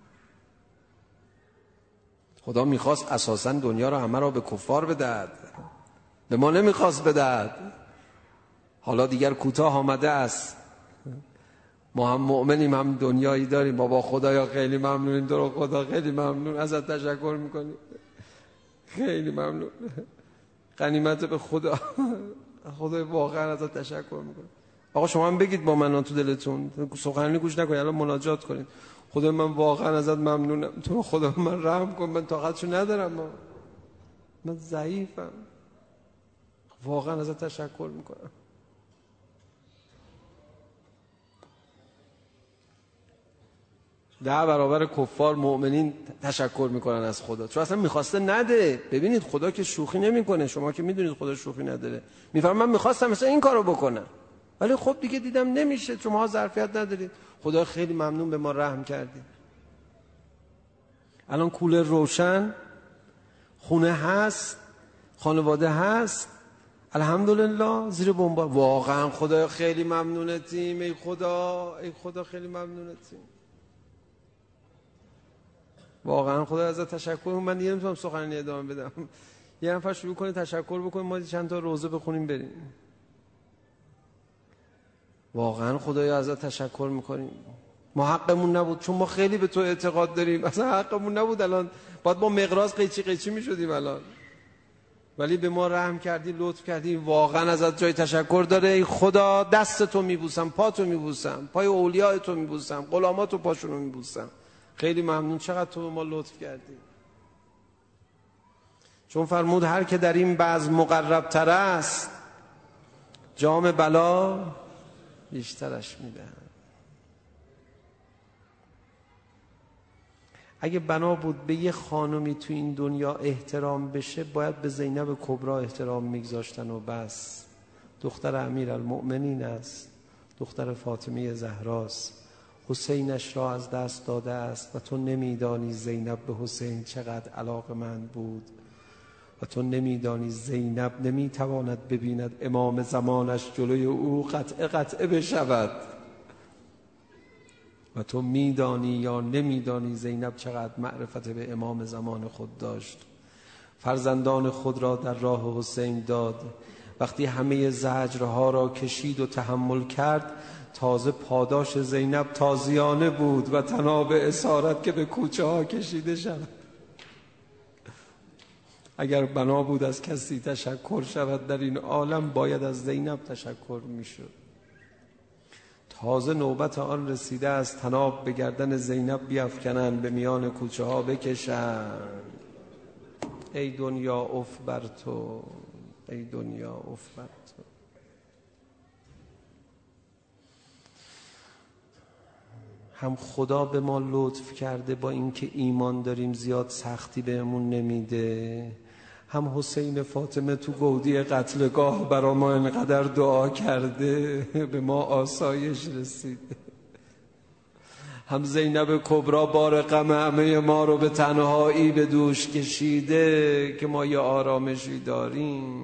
خدا میخواست اساساً دنیا رو همه رو به کفار بدهد، به ما نمیخواست بدهد. حالا دیگر کوتاه آمده است. ما هم مؤمنیم هم دنیایی داریم. بابا خدایا خیلی ممنونیم، تو رو خدا خیلی ممنون، ازت تشکر میکنیم، خیلی ممنون، غنیمت به خدا، خدا واقعا ازت تشکر میکنم. آقا شما هم بگید با من تو دلتون، سخنرانی گوش نکنید، الان مناجات کنید. خدا من واقعا ازت ممنونم، تو خدا من رحم کن، من طاقتشو ندارم، من, من ضعیفم، واقعا ازت تشکر میکنم. ده برابر کفار مؤمنین تشکر میکنن از خدا، چون اصلا میخواسته نده. ببینید خدا که شوخی نمیکنه، شما که میدونید خدا شوخی نداره. میفرم من میخواستم مثلا این کارو بکنم، ولی خب دیگه دیدم نمیشه، شما ظرفیت ندارید. خدا خیلی ممنون، به ما رحم کردید. الان کولر روشن، خونه هست، خانواده هست، الحمدلله، زیر بمبار. واقعا خدا خیلی ممنونتیم، ای خدا، ای خدا خیلی ممنونتیم، واقعا خدا ازت تشکر. من دیگه نمیتونم سخنرانی ادامه بدم. یه نفر شروع کنه تشکر بکنیم، ما چند تا روزه بخونیم بریم. واقعا خدایا ازت تشکر میکنیم. ما حقمون نبود، چون ما خیلی به تو اعتقاد داریم، اصلا حقمون نبود. الان باید با مقراض قیچی قیچی میشدیم الان، ولی به ما رحم کردی، لطف کردی، واقعا ازت جای تشکر داره. ای خدا دست تو میبوسم، پا تو میبوسم، پای اولیاء تو میبوسم، غلامات و پاشون رو میبوسم. خیلی ممنون، چقدر تو به ما لطف کردی. چون فرمود هر که در این بزم مقرب تر است، جام بلا بیشترش میدن. اگه بنا بود به یه خانمی تو این دنیا احترام بشه، باید به زینب کبرا احترام میگذاشتن و بس. دختر امیرالمؤمنین است، دختر فاطمه زهراست. حسینش را از دست داده است و تو نمیدانی زینب به حسین چقدر علاقه‌مند بود و تو نمیدانی زینب نمیتواند ببیند امام زمانش جلوی او قطعه قطعه بشود و تو میدانی یا نمیدانی زینب چقدر معرفت به امام زمان خود داشت. فرزندان خود را در راه حسین داد. وقتی همه زجرها را کشید و تحمل کرد، تازه پاداش زینب تازیانه بود و طناب اسارت که به کوچه ها کشیده شد. اگر بنا بود از کسی تشکر شود در این عالم، باید از زینب تشکر میشد. تازه نوبت آن رسیده است طناب به گردن زینب بیفکنند، به میان کوچه ها بکشند. ای دنیا اف بر تو، ای دنیا اف بر تو. هم خدا به ما لطف کرده با اینکه ایمان داریم زیاد سختی بهمون نمیده، هم حسین فاطمه تو گودی قتلگاه برا ما اینقدر دعا کرده به ما آسایش رسیده. هم زینب کبرا بار غم همه ما رو به تنهایی به دوش کشیده که ما یه آرامشی داریم.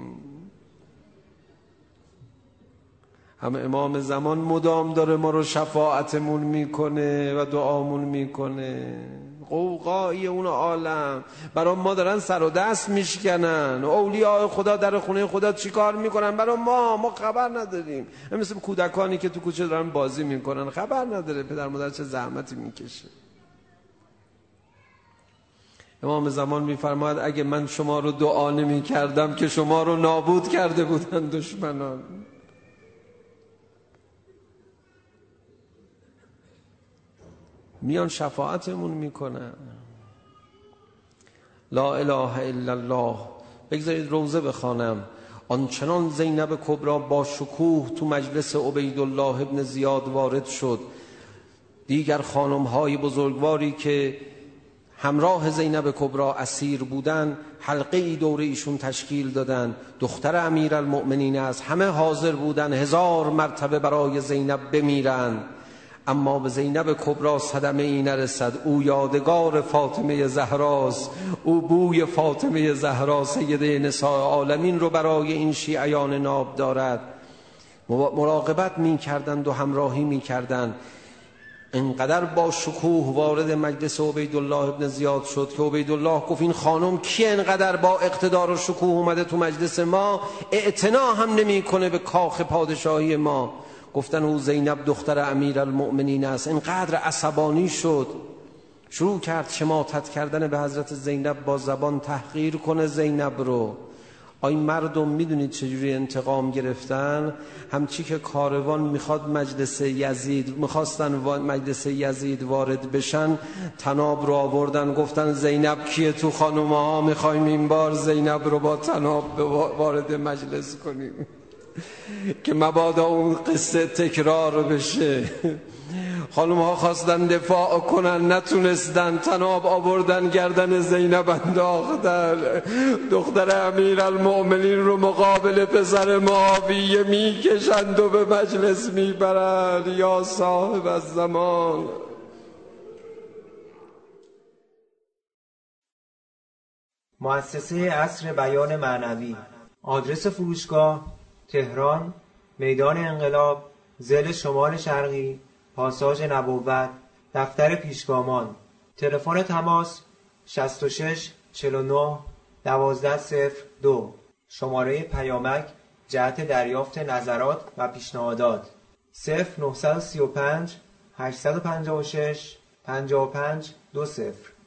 هم امام زمان مدام داره ما رو شفاعتمون میکنه و دعامون میکنه. قوقایی اون عالم برای ما دارن سر و دست میشکنن. اولیاء خدا در خونه خدا چی کار میکنن برای ما؟ ما خبر نداریم. مثل کودکانی که تو کوچه دارن بازی میکنن، خبر نداره پدر مادر چه زحمتی میکشه. امام زمان میفرماید اگه من شما رو دعا نمی کردم که شما رو نابود کرده بودن دشمنان. میان شفاعتمون میکنن. لا اله الا الله. بگذارید روزه بخوانم. آنچنان زینب کبرا با شکوه تو مجلس عبیدالله ابن زیاد وارد شد، دیگر خانم های بزرگواری که همراه زینب کبرا اسیر بودن حلقه ای دور ایشون تشکیل دادن. دختر امیرالمؤمنین است، همه حاضر بودن هزار مرتبه برای زینب بمیرن، اما به زینب کبرا صدمه ای نرسد. او یادگار فاطمه زهراست، او بوی فاطمه زهرا سیده نساء عالمین رو برای این شیعیان ناب دارد. مراقبت می کردند و همراهی می کردند. اینقدر با شکوه وارد مجلس عبیدالله ابن زیاد شد که عبیدالله گفت این خانم کیه اینقدر با اقتدار و شکوه اومده تو مجلس ما، اعتنا هم نمی کنه به کاخ پادشاهی ما. گفتن او زینب دختر امیرالمؤمنین است. اینقدر عصبانی شد، شروع کرد شماتت کردن به حضرت زینب، با زبان تحقیر کنه زینب رو. آی مردم میدونید چجوری انتقام گرفتن؟ همچی که کاروان میخواد مجلس یزید، میخواستن مجلس یزید وارد بشن، طناب رو آوردن گفتن زینب کیه تو خانومه ها، میخوایم این بار زینب رو با طناب وارد مجلس کنیم که مبادا اون قصه تکرار بشه. خانم ها خواستن دفاع کنن، نتونستن، طناب آوردن گردن زینب انداختن. دختر امیرالمؤمنین رو مقابل پسر معاویه میکشند و به مجلس میبرند. یا صاحب الزمان. مؤسسه عصر بیان معنوی. آدرس فروشگاه: تهران، میدان انقلاب، ضلع شمال شرقی، پاساژ نبوت، دفتر پیشگامان. تلفن تماس: شصت و شش چهل و نه دوازده صفر دو. شماره پیامک جهت دریافت نظرات و پیشنهادات: صفر نه سه پنج هشت پنج شش پنج پنج دو صفر.